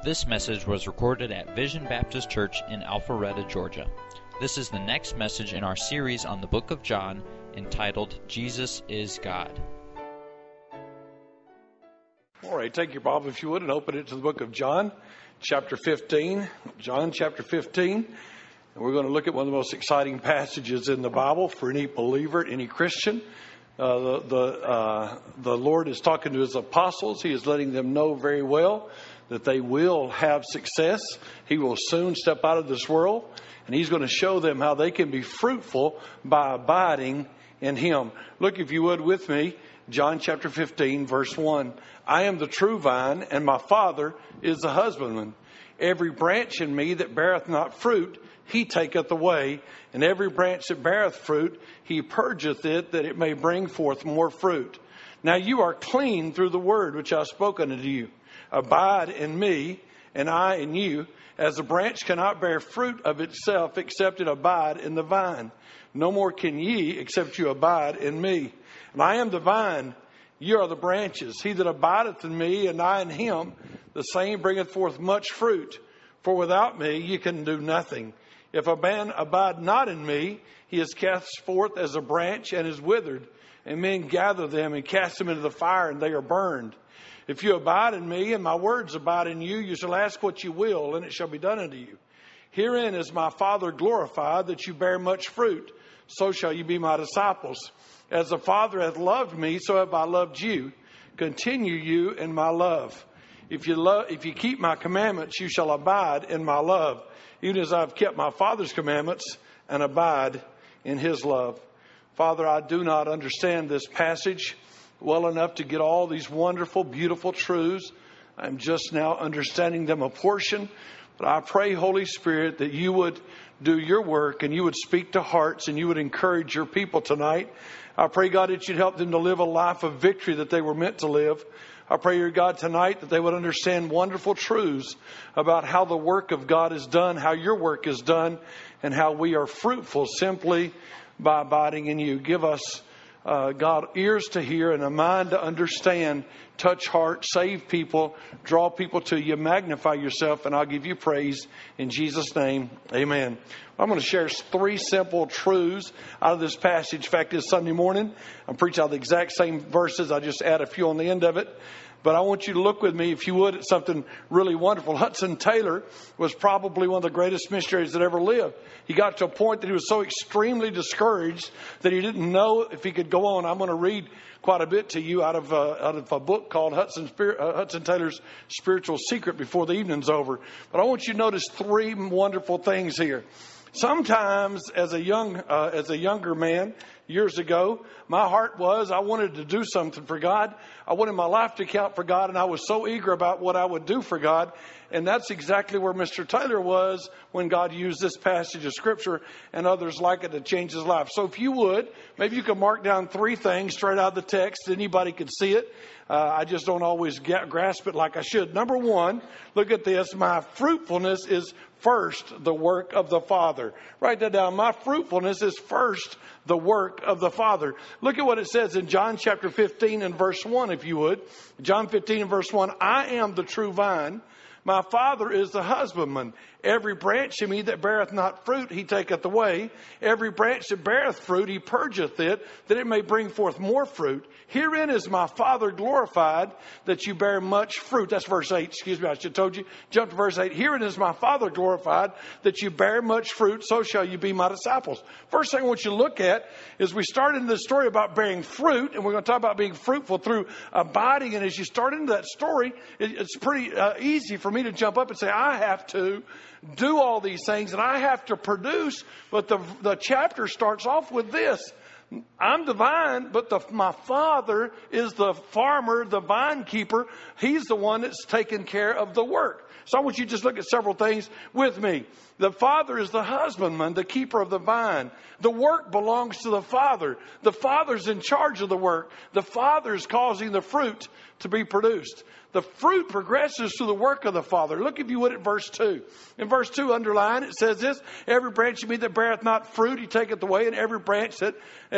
This message was recorded at Vision Baptist Church in Alpharetta, Georgia. This is the next message in our series on the book of John, entitled Jesus is God. All right, take your Bible, if you would, and open it to the book of John, chapter 15. John, chapter 15. And we're going to look at one of the most exciting passages in the Bible for any believer, any Christian. The Lord is talking to His apostles. He is letting them know very well that they will have success. He will soon step out of this world, and He's going to show them how they can be fruitful by abiding in Him. Look, if you would, with me, John chapter 15, verse 1. I am the true vine, and my Father is the husbandman. Every branch in me that beareth not fruit, He taketh away. And every branch that beareth fruit, He purgeth it, that it may bring forth more fruit. Now you are clean through the word which I have spoken unto you. Abide in me, and I in you, as a branch cannot bear fruit of itself, except it abide in the vine. No more can ye, except you abide in me. And I am the vine, ye are the branches. He that abideth in me, and I in him, the same bringeth forth much fruit. For without me ye can do nothing. If a man abide not in me, he is cast forth as a branch and is withered. And men gather them and cast them into the fire, and they are burned. If you abide in me, and my words abide in you, you shall ask what you will, and it shall be done unto you. Herein is my Father glorified, that you bear much fruit. So shall you be my disciples. As the Father hath loved me, so have I loved you. Continue you in my love. If you keep my commandments, you shall abide in my love, even as I've kept my Father's commandments and abide in His love. Father, I do not understand this passage well enough to get all these wonderful, beautiful truths. I'm just now understanding them a portion. But I pray, Holy Spirit, that you would do your work and you would speak to hearts and you would encourage your people tonight. I pray, God, that you'd help them to live a life of victory that they were meant to live. I pray, your God, tonight that they would understand wonderful truths about how the work of God is done, how your work is done, and how we are fruitful simply by abiding in you. Give us, God, ears to hear and a mind to understand. Touch hearts, save people, draw people to you, magnify yourself, and I'll give you praise in Jesus' name. Amen. I'm going to share 3 simple truths out of this passage. In fact, this Sunday morning, I'm preaching out the exact same verses. I just add a few on the end of it. But I want you to look with me, if you would, at something really wonderful. Hudson Taylor was probably one of the greatest missionaries that ever lived. He got to a point that he was so extremely discouraged that he didn't know if he could go on. I'm going to read quite a bit to you out of a book called Hudson Taylor's Spiritual Secret before the evening's over. But I want you to notice 3 wonderful things here. Sometimes, as a younger man, years ago, my heart was I wanted to do something for God. I wanted my life to count for God, and I was so eager about what I would do for God. And that's exactly where Mr. Taylor was when God used this passage of Scripture and others like it to change his life. So if you would, maybe you could mark down 3 things straight out of the text. Anybody could see it. I just don't always grasp it like I should. Number 1, look at this. My fruitfulness is first the work of the Father. Write that down. My fruitfulness is first the work of the Father. Look at what it says in John chapter 15 and verse 1, if you would. John 15 and verse 1. I am the true vine. My Father is the husbandman. Every branch in me that beareth not fruit, He taketh away. Every branch that beareth fruit, He purgeth it, that it may bring forth more fruit. Herein is my Father glorified, that you bear much fruit. That's verse 8. Excuse me, I should have told you. Jump to verse 8. Herein is my Father glorified, that you bear much fruit, so shall you be my disciples. First thing I want you to look at is we started in this story about bearing fruit, and we're going to talk about being fruitful through abiding. And as you start into that story, it's pretty easy for me to jump up and say, I have to do all these things and I have to produce. But the chapter starts off with this. I'm the vine, but my Father is the farmer, the vine keeper. He's the one that's taking care of the work. So I want you to just look at several things with me. The Father is the husbandman, the keeper of the vine. The work belongs to the Father. The Father's in charge of the work. The Father's causing the fruit to be produced. The fruit progresses through the work of the Father. Look, if you would, at verse 2. In verse 2, underline, it says this: every branch in me that beareth not fruit, he taketh away, and every branch that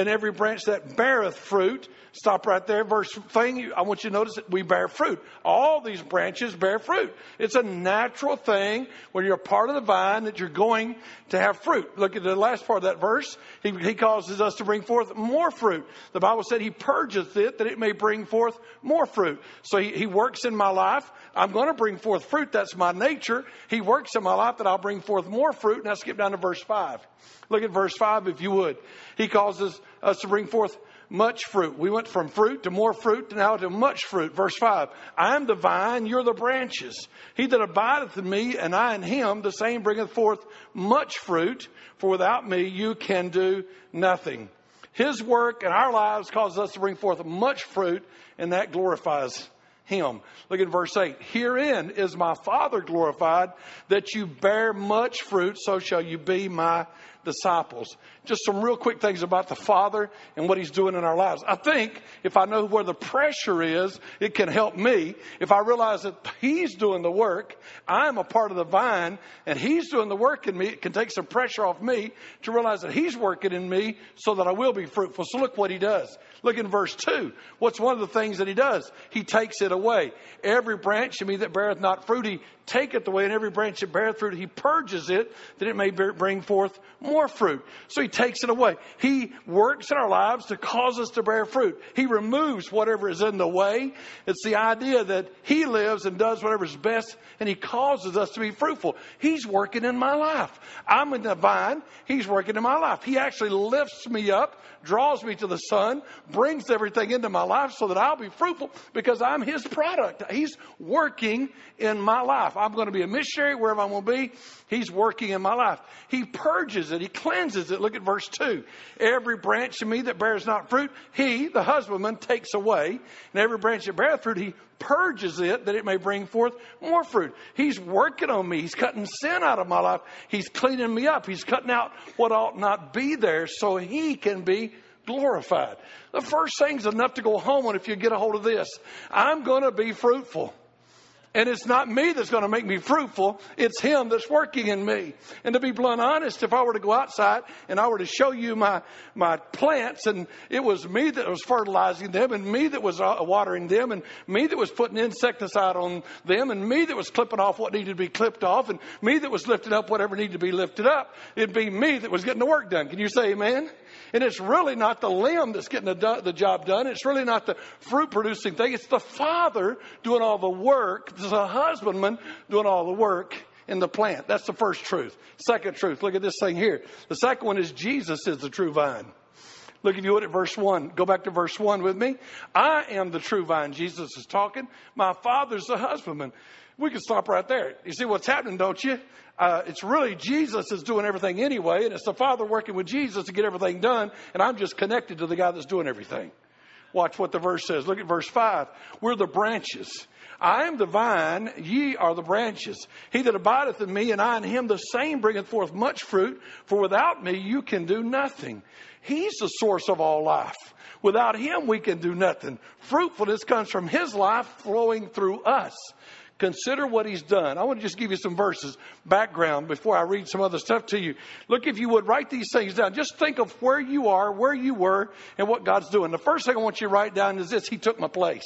beareth fruit. Stop right there. Verse thing, I want you to notice that we bear fruit. All these branches bear fruit. It's a natural thing when you're a part of the vine that you're going to have fruit. Look at the last part of that verse. He causes us to bring forth more fruit. The Bible said he purges it that it may bring forth more fruit. So he works in my life. I'm going to bring forth fruit. That's my nature. He works in my life that I'll bring forth more fruit. Now skip down to verse 5. Look at verse 5 if you would. He causes us to bring forth much fruit. We went from fruit to more fruit to now to much fruit. Verse 5. I am the vine, you're the branches. He that abideth in me and I in him, the same bringeth forth much fruit. For without me you can do nothing. His work in our lives causes us to bring forth much fruit, and that glorifies him. Look at verse 8. Herein is my Father glorified, that you bear much fruit, so shall you be my disciples. Just some real quick things about the Father and what he's doing in our lives. I think if I know where the pressure is, it can help me. If I realize that he's doing the work, I'm a part of the vine, and he's doing the work in me, it can take some pressure off me to realize that he's working in me so that I will be fruitful. So look what he does. Look in verse 2. What's one of the things that he does? He takes it away. Every branch in me that beareth not fruit, he taketh away, and every branch that beareth fruit, he purges it, that it may bring forth more fruit. So he takes it away. He works in our lives to cause us to bear fruit. He removes whatever is in the way. It's the idea that he lives and does whatever is best, and he causes us to be fruitful. He's working in my life. I'm in the vine. He's working in my life. He actually lifts me up, draws me to the sun, brings everything into my life so that I'll be fruitful because I'm his product. He's working in my life. I'm going to be a missionary wherever I'm going to be. He's working in my life. He purges it. He cleanses it. Look at verse 2. Every branch in me that bears not fruit, he, the husbandman, takes away. And every branch that beareth fruit, he purges it that it may bring forth more fruit. He's working on me. He's cutting sin out of my life. He's cleaning me up. He's cutting out what ought not be there so he can be glorified. The first thing's enough to go home on if you get a hold of this. I'm going to be fruitful. And it's not me that's going to make me fruitful. It's him that's working in me. And to be blunt honest, if I were to go outside and I were to show you my plants, and it was me that was fertilizing them, and me that was watering them, and me that was putting insecticide on them, and me that was clipping off what needed to be clipped off, and me that was lifting up whatever needed to be lifted up, it'd be me that was getting the work done. Can you say amen? And it's really not the limb that's getting the job done. It's really not the fruit producing thing. It's the Father doing all the work. There's a husbandman doing all the work in the plant. That's the first truth. Second truth, look at this thing here. The second one is Jesus is the true vine. Look, if you would, at verse 1. Go back to verse 1 with me. I am the true vine. Jesus is talking. My Father's the husbandman. We can stop right there. You see what's happening, don't you? It's really Jesus is doing everything anyway, and it's the Father working with Jesus to get everything done, and I'm just connected to the guy that's doing everything. Watch what the verse says. Look at verse 5. We're the branches. I am the vine, ye are the branches. He that abideth in me, and I in him, the same bringeth forth much fruit, for without me you can do nothing. He's the source of all life. Without him we can do nothing. Fruitfulness comes from his life flowing through us. Consider what he's done. I want to just give you some verses, background, before I read some other stuff to you. Look, if you would, write these things down. Just think of where you are, where you were, and what God's doing. The first thing I want you to write down is this: he took my place.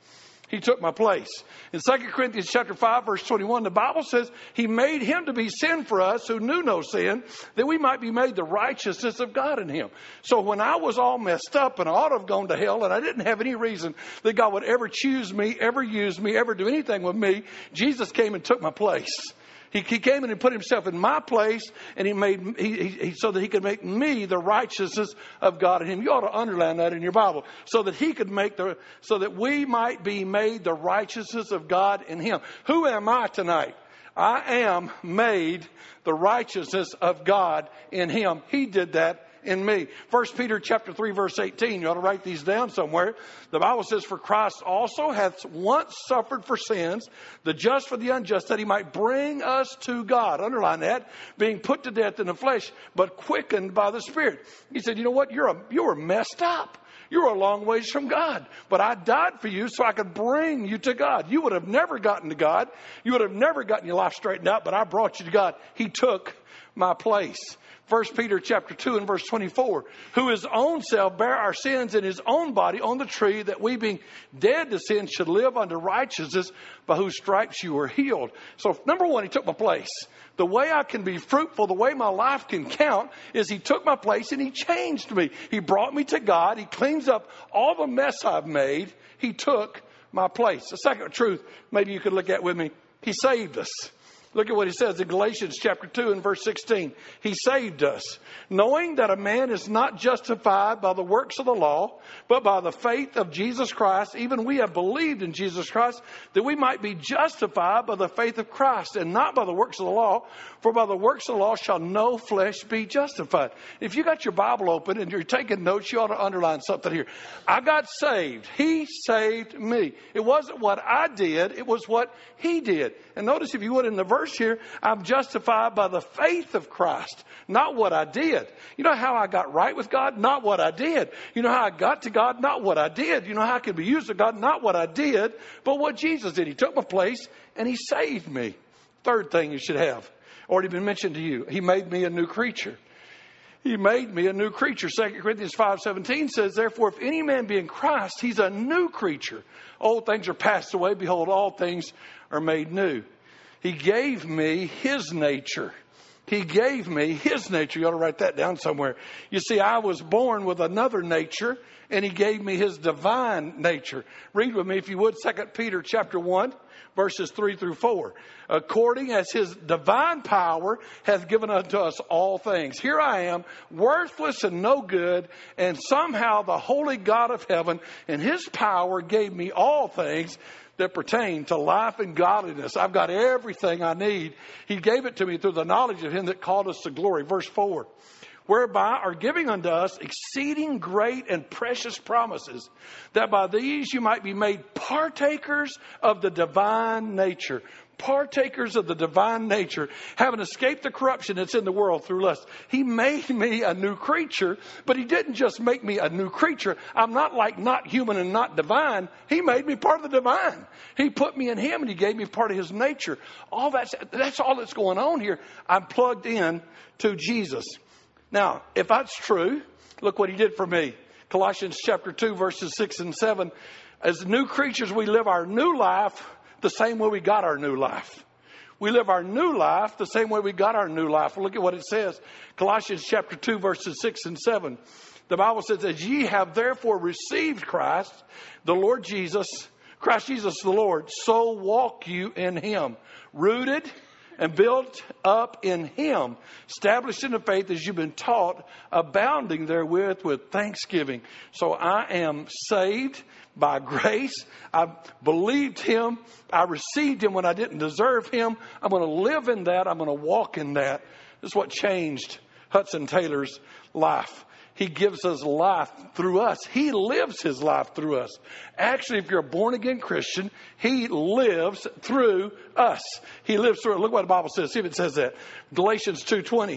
He took my place. In 2 Corinthians chapter 5, verse 21, the Bible says he made him to be sin for us who knew no sin, that we might be made the righteousness of God in him. So when I was all messed up and I ought to have gone to hell, and I didn't have any reason that God would ever choose me, ever use me, ever do anything with me, Jesus came and took my place. He came in and put himself in my place, and he so that he could make me the righteousness of God in him. You ought to underline that in your Bible, so that we might be made the righteousness of God in him. Who am I tonight? I am made the righteousness of God in him. He did that in me. 1 Peter chapter 3, verse 18. You ought to write these down somewhere. The Bible says, for Christ also hath once suffered for sins, the just for the unjust, that he might bring us to God. Underline that. Being put to death in the flesh, but quickened by the Spirit. He said, you know what? You were messed up. You're a long ways from God. But I died for you so I could bring you to God. You would have never gotten to God. You would have never gotten your life straightened out, but I brought you to God. He took my place. 1 Peter chapter 2 and verse 24, who his own self bare our sins in his own body on the tree, that we being dead to sin should live unto righteousness, by whose stripes you were healed. So number one, he took my place. The way I can be fruitful, the way my life can count, is he took my place and he changed me. He brought me to God. He cleans up all the mess I've made. He took my place. The second truth, maybe you could look at with me, he saved us. Look at what he says in Galatians chapter 2 and verse 16. He saved us, knowing that a man is not justified by the works of the law, but by the faith of Jesus Christ. Even we have believed in Jesus Christ, that we might be justified by the faith of Christ, and not by the works of the law. For by the works of the law shall no flesh be justified. If you got your Bible open and you're taking notes, you ought to underline something here. I got saved. He saved me. It wasn't what I did. It was what he did. And notice, if you would, in the verse here, I'm justified by the faith of Christ, not what I did. You know how I got right with God? Not what I did. You know how I got to God? Not what I did. You know how I could be used of God? Not what I did, but what Jesus did. He took my place and he saved me. Third thing you should have, already been mentioned to you, he made me a new creature. He made me a new creature. 2 Corinthians 5:17 says, therefore, if any man be in Christ, he's a new creature. Old things are passed away. Behold, all things are made new. He gave me his nature. He gave me his nature. You ought to write that down somewhere. You see, I was born with another nature, and he gave me his divine nature. Read with me, if you would, 2 Peter chapter 1, verses 3 through 4. According as his divine power hath given unto us all things. Here I am, worthless and no good, and somehow the holy God of heaven and his power gave me all things that pertain to life and godliness. I've got everything I need. He gave it to me through the knowledge of him that called us to glory. Verse 4. Whereby are giving unto us exceeding great and precious promises, that by these you might be made partakers of the divine nature. Partakers of the divine nature, having escaped the corruption that's in the world through lust. He made me a new creature, but he didn't just make me a new creature. I'm not like not human and not divine. He made me part of the divine. He put me in him and he gave me part of his nature. All that's all that's going on here. I'm plugged in to Jesus. Now, if that's true, look what he did for me. Colossians chapter 2, verses 6 and 7. As new creatures, we live our new life the same way we got our new life. We live our new life the same way we got our new life. Look at what it says. Colossians chapter 2, verses 6 and 7. The Bible says, as ye have therefore received Christ, the Lord Jesus, Christ Jesus the Lord, so walk you in him, rooted and built up in him, established in the faith as you've been taught, abounding therewith with thanksgiving. So I am saved by grace. I believed him. I received him when I didn't deserve him. I'm going to live in that. I'm going to walk in that. This is what changed Hudson Taylor's life. He gives us life through us. He lives his life through us. Actually, if you're a born-again Christian, he lives through us. He lives through it. Look what the Bible says. See if it says that. Galatians 2:20.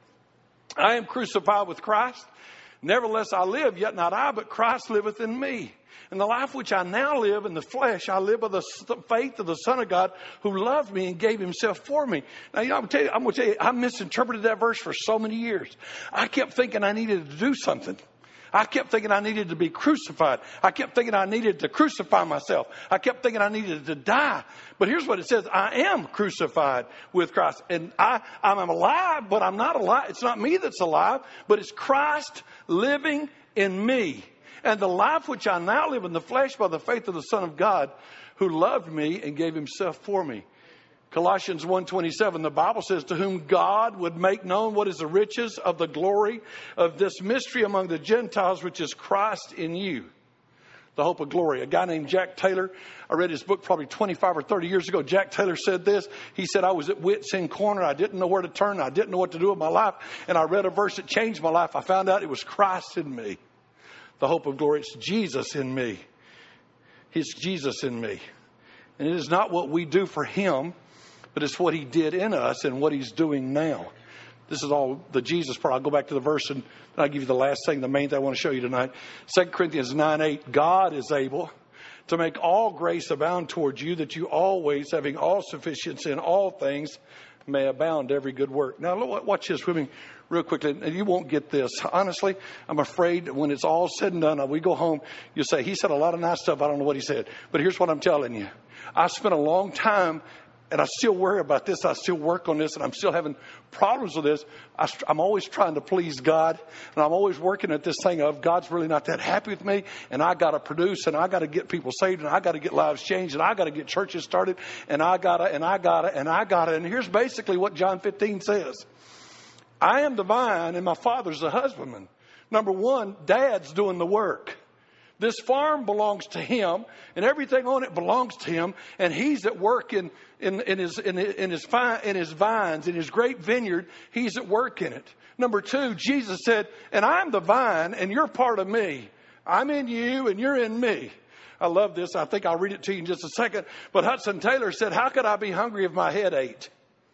I am crucified with Christ. Nevertheless I live, yet not I, but Christ liveth in me. And the life which I now live in the flesh, I live by the faith of the Son of God who loved me and gave himself for me. Now, I'm going to tell you, I misinterpreted that verse for so many years. I kept thinking I needed to do something. I kept thinking I needed to be crucified. I kept thinking I needed to crucify myself. I kept thinking I needed to die. But here's what it says. I am crucified with Christ. And I'm alive, but I'm not alive. It's not me that's alive, but it's Christ living in me. And the life which I now live in the flesh by the faith of the Son of God who loved me and gave himself for me. Colossians 1:27, the Bible says, to whom God would make known what is the riches of the glory of this mystery among the Gentiles, which is Christ in you, the hope of glory. A guy named Jack Taylor, I read his book probably 25 or 30 years ago. Jack Taylor said this. He said, I was at wit's end corner. I didn't know where to turn. I didn't know what to do with my life. And I read a verse that changed my life. I found out it was Christ in me. The hope of glory. It's Jesus in me. It's Jesus in me. And it is not what we do for him, but it's what he did in us and what he's doing now. This is all the Jesus part. I'll go back to the verse and I'll give you the last thing, the main thing I want to show you tonight. 2 Corinthians 9:8, God is able to make all grace abound towards you, that you always, having all sufficiency in all things, may abound every good work. Now, watch this with me real quickly, and you won't get this. Honestly, I'm afraid when it's all said and done, we go home, you say, he said a lot of nice stuff. I don't know what he said. But here's what I'm telling you. I spent a long time, and I still worry about this. I still work on this, and I'm still having problems with this. I'm always trying to please God, and I'm always working at this thing of God's really not that happy with me, and I got to produce, and I got to get people saved, and I got to get lives changed, and I got to get churches started, and I got to. And here's basically what John 15 says. I am the vine, and my Father's the husbandman. Number one, Dad's doing the work. This farm belongs to him, and everything on it belongs to him. And he's at work in his vines, in his great vineyard. He's at work in it. Number two, Jesus said, and I'm the vine, and you're part of me. I'm in you, and you're in me. I love this. I think I'll read it to you in just a second. But Hudson Taylor said, how could I be hungry if my head ate?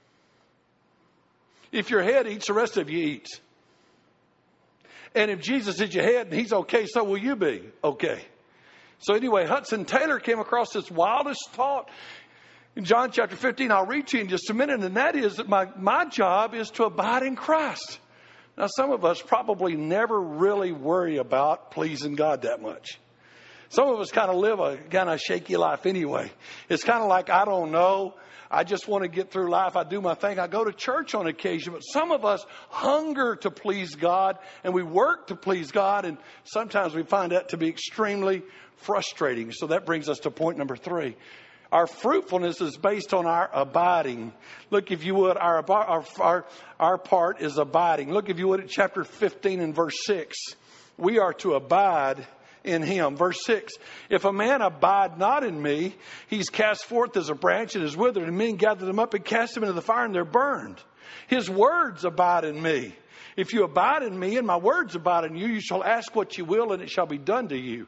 If your head eats, the rest of you eat. And if Jesus is your head and he's okay, so will you be okay. So anyway, Hudson Taylor came across this wildest thought in John chapter 15. I'll read to you in just a minute. And that is that my job is to abide in Christ. Now, some of us probably never really worry about pleasing God that much. Some of us kind of live a kind of shaky life anyway. It's kind of like, I don't know. I just want to get through life. I do my thing. I go to church on occasion. But some of us hunger to please God, and we work to please God. And sometimes we find that to be extremely frustrating. So that brings us to point number 3. Our fruitfulness is based on our abiding. Look, if you would, our part is abiding. Look, if you would, at chapter 15 and verse 6. We are to abide in him. Verse 6, if a man abide not in me, he's cast forth as a branch and is withered, and men gather them up and cast them into the fire, and they're burned. His words abide in me. If you abide in me and my words abide in you, you shall ask what you will, and it shall be done to you.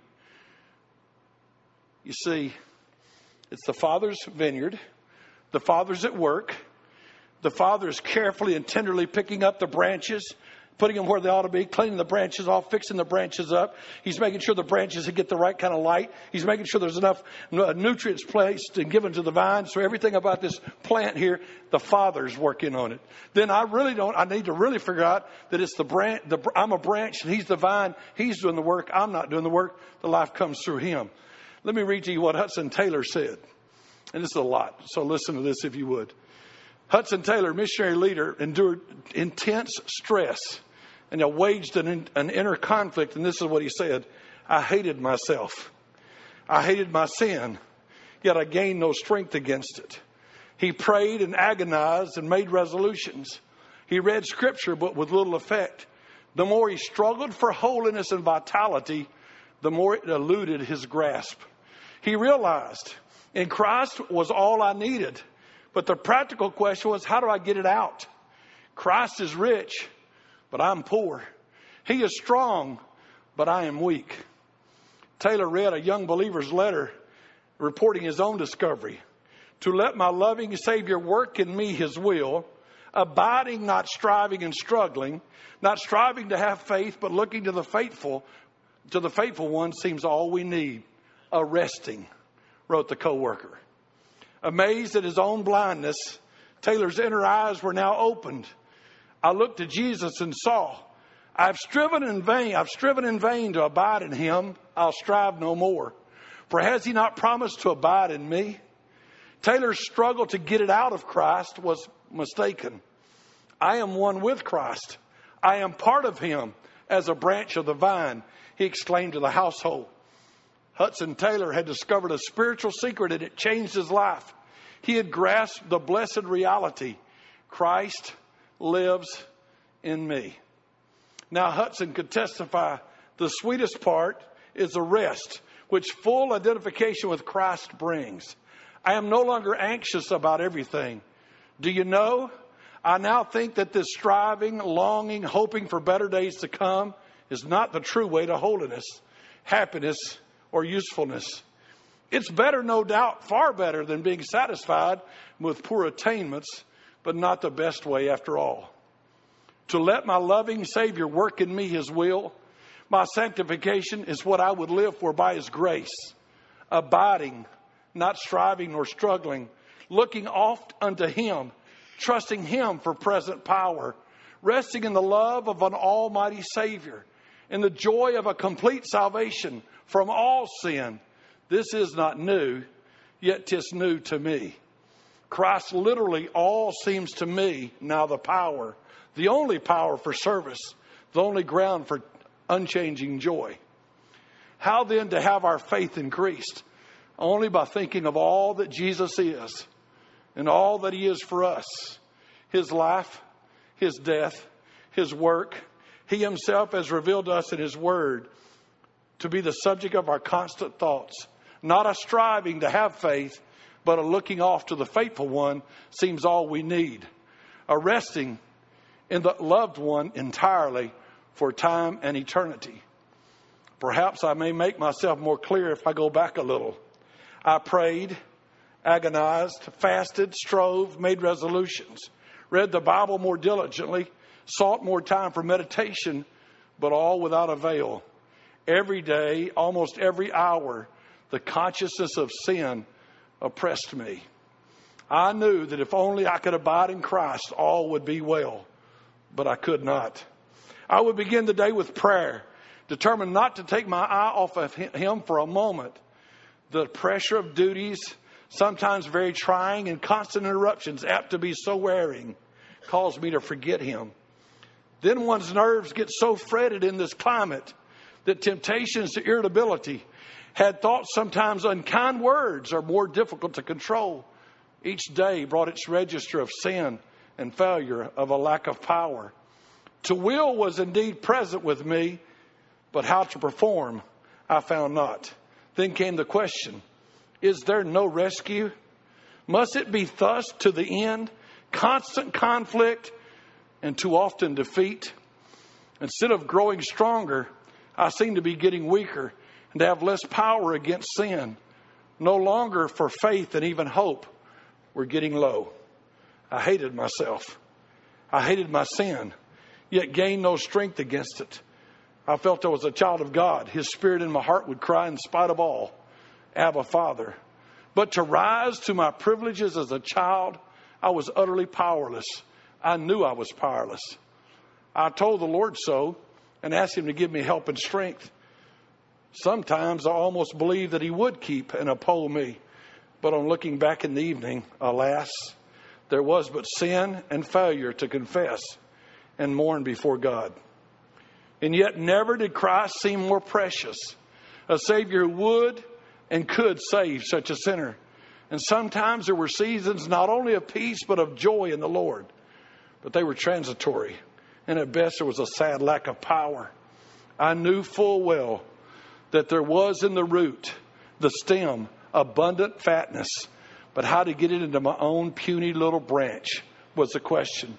You see, it's the Father's vineyard. The Father's at work. The Father is carefully and tenderly picking up the branches, putting them where they ought to be, cleaning the branches off, fixing the branches up. He's making sure the branches get the right kind of light. He's making sure there's enough nutrients placed and given to the vine. So everything about this plant here, the Father's working on it. Then I need to really figure out that it's the branch. I'm a branch and he's the vine. He's doing the work. I'm not doing the work. The life comes through him. Let me read to you what Hudson Taylor said. And this is a lot. So listen to this if you would. Hudson Taylor, missionary leader, endured intense stress and waged an inner conflict. And this is what he said. I hated myself. I hated my sin, yet I gained no strength against it. He prayed and agonized and made resolutions. He read scripture, but with little effect. The more he struggled for holiness and vitality, the more it eluded his grasp. He realized in Christ was all I needed. But the practical question was, how do I get it out? Christ is rich, but I'm poor. He is strong, but I am weak. Taylor read a young believer's letter reporting his own discovery. To let my loving Savior work in me his will, abiding, not striving and struggling, not striving to have faith, but looking to the faithful one seems all we need. Arresting, wrote the co-worker. Amazed at his own blindness, Taylor's inner eyes were now opened. I looked to Jesus and saw, I've striven in vain to abide in him. I'll strive no more. For has he not promised to abide in me? Taylor's struggle to get it out of Christ was mistaken. I am one with Christ. I am part of him as a branch of the vine, he exclaimed to the household. Hudson Taylor had discovered a spiritual secret and it changed his life. He had grasped the blessed reality. Christ lives in me. Now Hudson could testify the sweetest part is the rest, which full identification with Christ brings. I am no longer anxious about everything. Do you know? I now think that this striving, longing, hoping for better days to come is not the true way to holiness, happiness, or usefulness. It's better, no doubt, far better than being satisfied with poor attainments, but not the best way after all. to let my loving Savior work in me His will. My sanctification is what I would live for by His grace, abiding, not striving nor struggling, looking oft unto Him, trusting Him for present power, resting in the love of an almighty Savior, in the joy of a complete salvation from all sin. This is not new, yet 'tis new to me. Christ literally all seems to me now the power, the only power for service, the only ground for unchanging joy. How then to have our faith increased? Only by thinking of all that Jesus is and all that He is for us. His life, His death, His work. He Himself has revealed to us in His Word to be the subject of our constant thoughts. Not a striving to have faith, but a looking off to the faithful one seems all we need. A resting in the loved one entirely for time and eternity. Perhaps I may make myself more clear if I go back a little. I prayed, agonized, fasted, strove, made resolutions, read the Bible more diligently, sought more time for meditation, but all without avail. Every day, almost every hour, the consciousness of sin oppressed me. I knew that if only I could abide in Christ, all would be well, but I could not. I would begin the day with prayer, determined not to take my eye off of Him for a moment. The pressure of duties, sometimes very trying, and constant interruptions, apt to be so wearing, caused me to forget Him. Then one's nerves get so fretted in this climate that temptations to irritability, had thoughts sometimes unkind words, are more difficult to control. Each day brought its register of sin and failure, of a lack of power. To will was indeed present with me, but how to perform I found not. Then came the question, is there no rescue? Must it be thus to the end? Constant conflict and too often defeat? Instead of growing stronger, I seem to be getting weaker and to have less power against sin. No longer for faith and even hope were getting low. I hated myself. I hated my sin, yet gained no strength against it. I felt I was a child of God. His Spirit in my heart would cry in spite of all, Abba, Father. But to rise to my privileges as a child, I was utterly powerless. I knew I was powerless. I told the Lord so and asked Him to give me help and strength. Sometimes I almost believed that He would keep and uphold me. But on looking back in the evening, alas, there was but sin and failure to confess and mourn before God. And yet never did Christ seem more precious, a Savior who would and could save such a sinner. And sometimes there were seasons not only of peace but of joy in the Lord, but they were transitory. And at best there was a sad lack of power. I knew full well that there was in the root, the stem, abundant fatness, but how to get it into my own puny little branch was the question.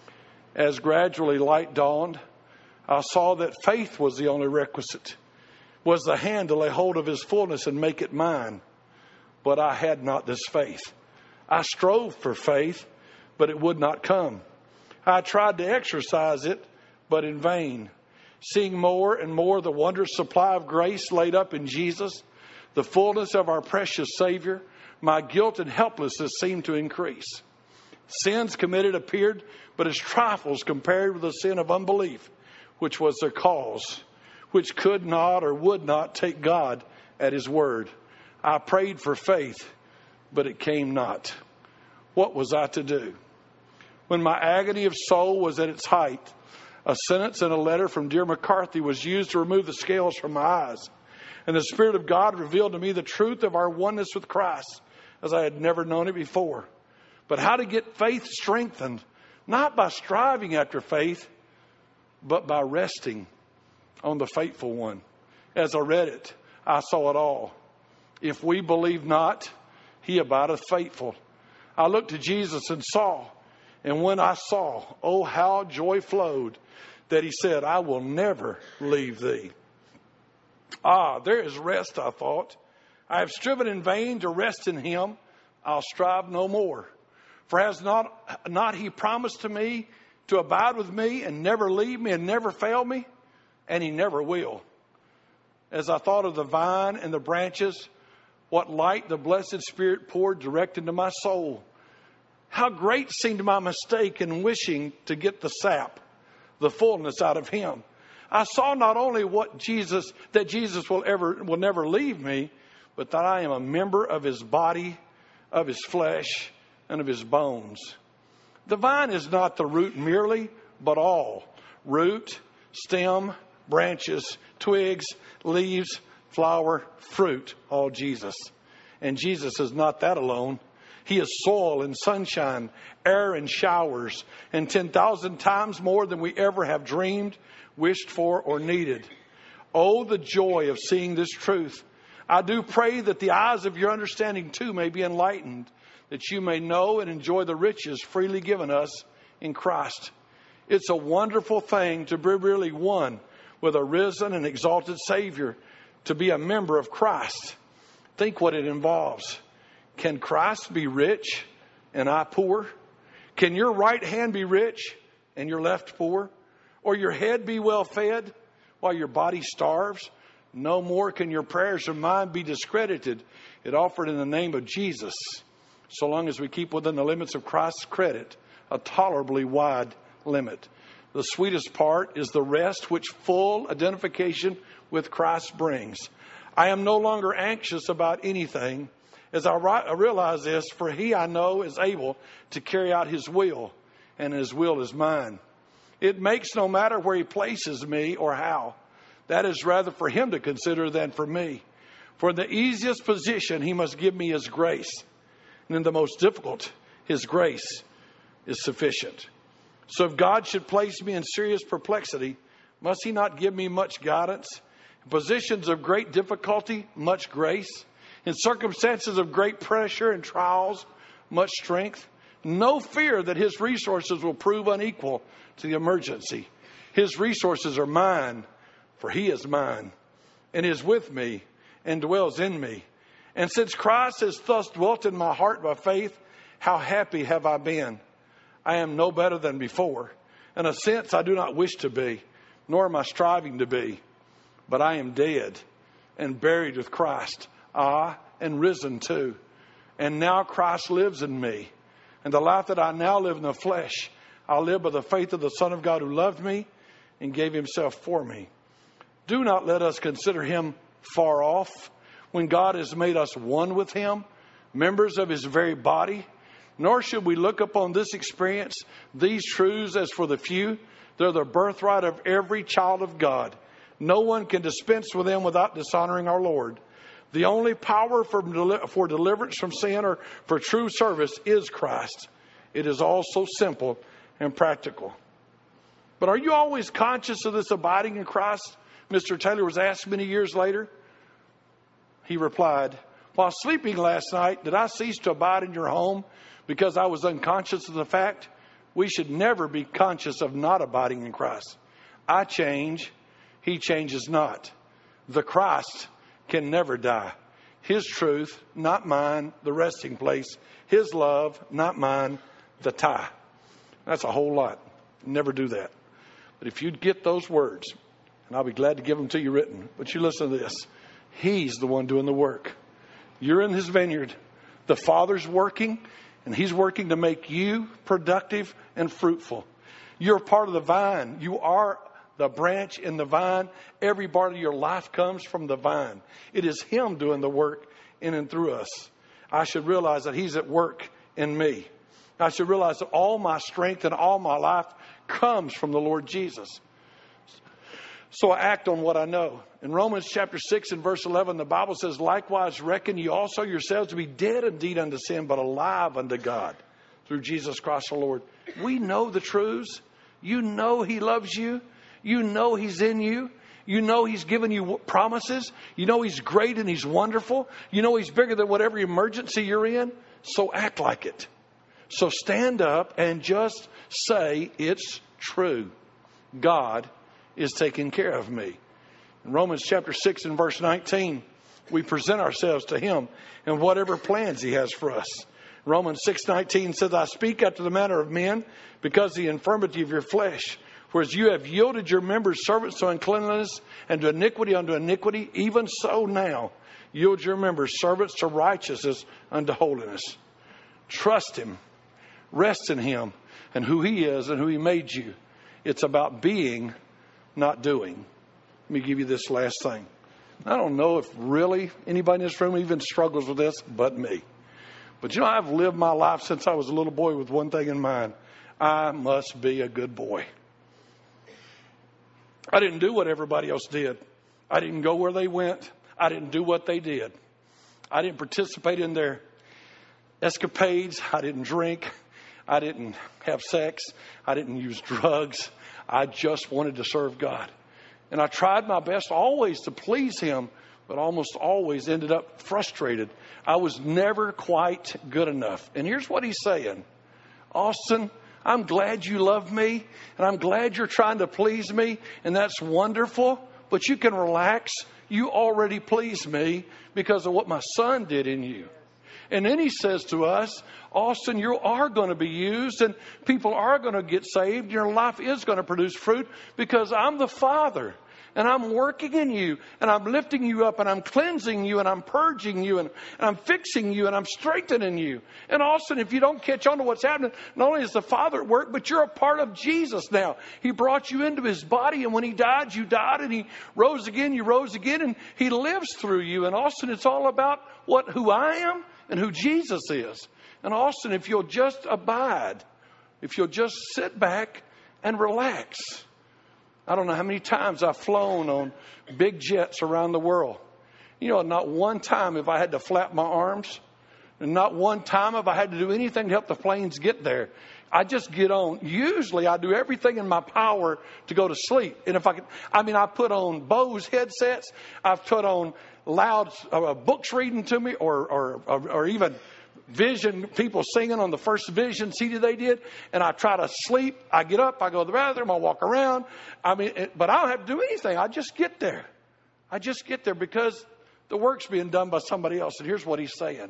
As gradually light dawned, I saw that faith was the only requisite, was the hand to lay hold of His fullness and make it mine. But I had not this faith. I strove for faith, but it would not come. I tried to exercise it, but in vain. Seeing more and more the wondrous supply of grace laid up in Jesus, the fullness of our precious Savior, my guilt and helplessness seemed to increase. Sins committed appeared but as trifles compared with the sin of unbelief, which was their cause, which could not or would not take God at His word. I prayed for faith, but it came not. What was I to do? When my agony of soul was at its height, a sentence in a letter from dear McCarthy was used to remove the scales from my eyes. And the Spirit of God revealed to me the truth of our oneness with Christ as I had never known it before. But how to get faith strengthened, not by striving after faith, but by resting on the faithful one. As I read it, I saw it all. If we believe not, He abideth faithful. I looked to Jesus and saw, and when I saw, oh, how joy flowed, that He said, I will never leave thee. Ah, there is rest, I thought. I have striven in vain to rest in Him. I'll strive no more. For has not He promised to me, to abide with me and never leave me and never fail me, and he never will. As I thought of the vine and the branches, what light the blessed Spirit poured direct into my soul. How great seemed my mistake in wishing to get the sap, the fullness out of him. I saw not only that Jesus will never leave me, but that I am a member of his body, of his flesh, and of his bones. The vine is not the root merely, but all. Root, stem, branches, twigs, leaves, flower, fruit, all Jesus. And Jesus is not that alone. He is soil and sunshine, air and showers, and 10,000 times more than we ever have dreamed, wished for, or needed. Oh, the joy of seeing this truth. I do pray that the eyes of your understanding too may be enlightened, that you may know and enjoy the riches freely given us in Christ. It's a wonderful thing to be really one with a risen and exalted Savior, to be a member of Christ. Think what it involves. Can Christ be rich and I poor? Can your right hand be rich and your left poor? Or your head be well fed while your body starves? No more can your prayers or mine be discredited if offered in the name of Jesus, so long as we keep within the limits of Christ's credit, a tolerably wide limit. The sweetest part is the rest which full identification with Christ brings. I am no longer anxious about anything, as I realize this, for he I know is able to carry out his will, and his will is mine. It makes no matter where he places me or how. That is rather for him to consider than for me. For in the easiest position, he must give me his grace. And in the most difficult, his grace is sufficient. So if God should place me in serious perplexity, must he not give me much guidance? In positions of great difficulty, much grace. In circumstances of great pressure and trials, much strength. No fear that his resources will prove unequal to the emergency. His resources are mine, for he is mine, and is with me, and dwells in me. And since Christ has thus dwelt in my heart by faith, how happy have I been. I am no better than before. In a sense, I do not wish to be, nor am I striving to be. But I am dead and buried with Christ, and risen too. And now Christ lives in me. And the life that I now live in the flesh, I live by the faith of the Son of God who loved me and gave himself for me. Do not let us consider him far off, when God has made us one with him, members of his very body. Nor should we look upon this experience, these truths, as for the few. They're the birthright of every child of God. No one can dispense with them without dishonoring our Lord. The only power for deliverance from sin or for true service is Christ. It is all so simple and practical. But are you always conscious of this abiding in Christ? Mr. Taylor was asked many years later. He replied, while sleeping last night, did I cease to abide in your home because I was unconscious of the fact? We should never be conscious of not abiding in Christ. I change, he changes not. The Christ can never die. His truth, not mine, the resting place. His love, not mine, the tie. That's a whole lot. Never do that. But if you'd get those words, and I'll be glad to give them to you written, but you listen to this. He's the one doing the work. You're in his vineyard. The Father's working, and he's working to make you productive and fruitful. You're part of the vine. You are the branch in the vine. Every part of your life comes from the vine. It is him doing the work in and through us. I should realize that he's at work in me. I should realize that all my strength and all my life comes from the Lord Jesus. So I act on what I know. In Romans chapter 6 and verse 11, the Bible says, likewise reckon you also yourselves to be dead indeed unto sin, but alive unto God through Jesus Christ our Lord. We know the truths. You know he loves you. You know he's in you. You know he's given you promises. You know he's great and he's wonderful. You know he's bigger than whatever emergency you're in. So act like it. So stand up and just say it's true. God is taking care of me. In Romans chapter 6 and verse 19, we present ourselves to him and whatever plans he has for us. Romans 6:19 says, I speak after the manner of men because of the infirmity of your flesh. Whereas you have yielded your members servants to uncleanness and to iniquity unto iniquity, even so now yield your members servants to righteousness unto holiness. Trust Him. Rest in Him and who He is and who He made you. It's about being, not doing. Let me give you this last thing. I don't know if really anybody in this room even struggles with this but me. But you know, I've lived my life since I was a little boy with one thing in mind. I must be a good boy. I didn't do what everybody else did. I didn't go where they went. I didn't do what they did. I didn't participate in their escapades. I didn't drink. I didn't have sex. I didn't use drugs. I just wanted to serve God. And I tried my best always to please Him, but almost always ended up frustrated. I was never quite good enough. And here's what He's saying. Austin, I'm glad you love me, and I'm glad you're trying to please me, and that's wonderful, but you can relax. You already please me because of what my Son did in you. And then He says to us, Austin, you are going to be used, and people are going to get saved. Your life is going to produce fruit because I'm the Father. And I'm working in you, and I'm lifting you up, and I'm cleansing you, and I'm purging you, and I'm fixing you, and I'm strengthening you. And Austin, if you don't catch on to what's happening, not only is the Father at work, but you're a part of Jesus now. He brought you into His body, and when He died, you died, and He rose again, you rose again, and He lives through you. And Austin, it's all about who I am and who Jesus is. And Austin, if you'll just abide, if you'll just sit back and relax. I don't know how many times I've flown on big jets around the world. You know, not one time have I had to flap my arms. And not one time have I had to do anything to help the planes get there. I just get on. Usually I do everything in my power to go to sleep. And if I put on Bose headsets. I've put on loud books reading to me or even Vision, people singing on the first Vision CD they did, and I try to sleep. I get up, I go to the bathroom, I walk around. But I don't have to do anything. I just get there. I just get there because the work's being done by somebody else. And here's what He's saying.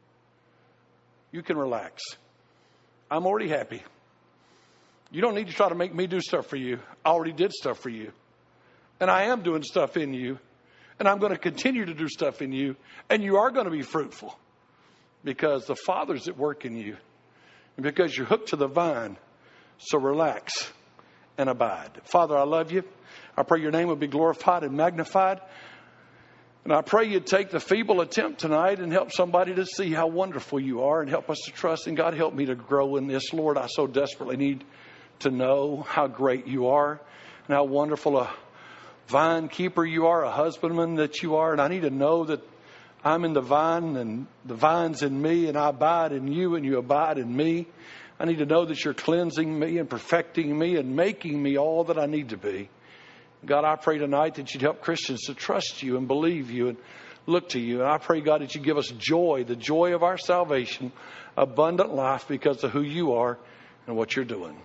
You can relax. I'm already happy. You don't need to try to make me do stuff for you. I already did stuff for you. And I am doing stuff in you. And I'm going to continue to do stuff in you. And you are going to be fruitful. Because the Father's at work in you. And because you're hooked to the vine. So relax and abide. Father, I love you. I pray your name will be glorified and magnified. And I pray you'd take the feeble attempt tonight and help somebody to see how wonderful you are and help us to trust. And God, help me to grow in this. Lord, I so desperately need to know how great you are and how wonderful a vine keeper you are, a husbandman that you are. And I need to know that I'm in the vine and the vine's in me and I abide in you and you abide in me. I need to know that you're cleansing me and perfecting me and making me all that I need to be. God, I pray tonight that you'd help Christians to trust you and believe you and look to you. And I pray, God, that you give us joy, the joy of our salvation, abundant life because of who you are and what you're doing.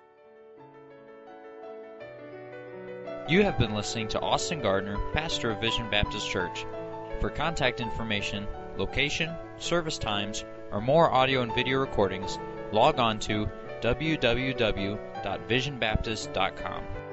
You have been listening to Austin Gardner, pastor of Vision Baptist Church. For contact information, location, service times, or more audio and video recordings, log on to www.visionbaptist.com.